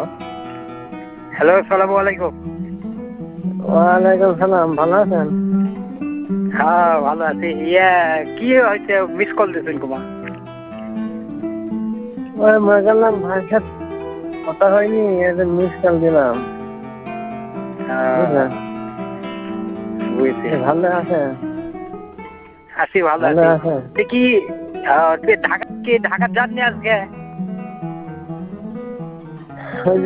Hello, আসসালামু আলাইকুম। ওয়ালাইকুম সালাম, ভালো আছেন? হ্যাঁ, ভালো আছি। কি হয়েছে, মিস কল দিয়েছেন কুমা? ওই মনে করলাম ভাইয়ের সাথে কথা হয়নি, মিস কল দিলাম। বুঝলেন? বুঝছি। ভালো আছে? আছি, ভালো ভালো আছি। আছে? তুই কি ঢাকা যাননি আজকে?